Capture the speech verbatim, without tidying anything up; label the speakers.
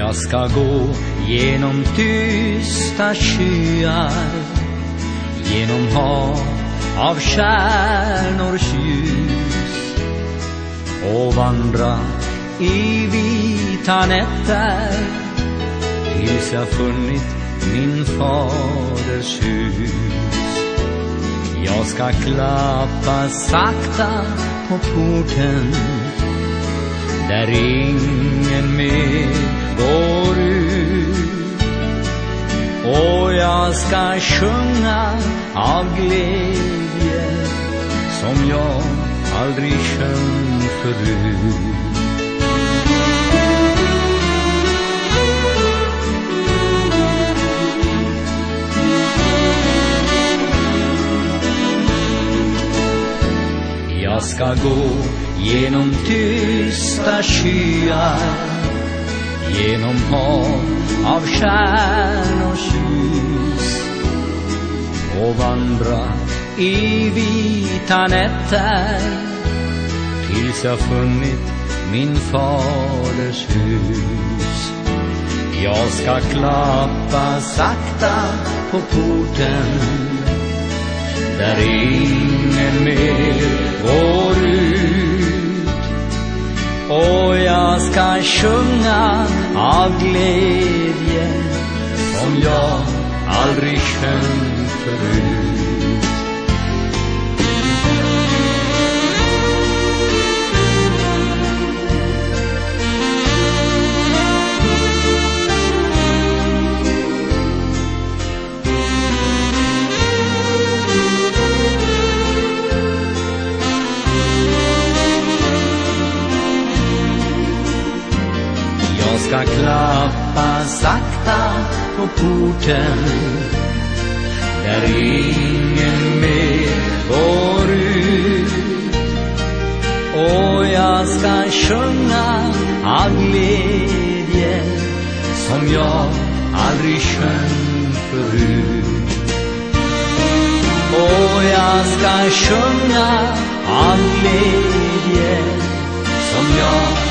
Speaker 1: Jag ska gå genom tysta skyar, genom hav av stjärnors ljus, och vandra i vita nätter tills jag funnit min faders hus. Jag ska klappa sakta på porten där ingen mer går ut, och jag ska sjunga av glädje som jag aldrig sjöng förut. Jag ska gå genom tysta skyar, genom hav av stjärnors ljus, och vandra i vita nätter tills jag funnit min faders hus. Jag ska klappa sakta på porten där ingen mer går ut, och jag ska sjunga av glädje som jag aldrig sjöng förut. Jag ska klappa sakta på porten där ingen mer går ut, och jag ska sjunga av glädje som jag aldrig sjöng förut. Och jag ska sjunga av glädje som jag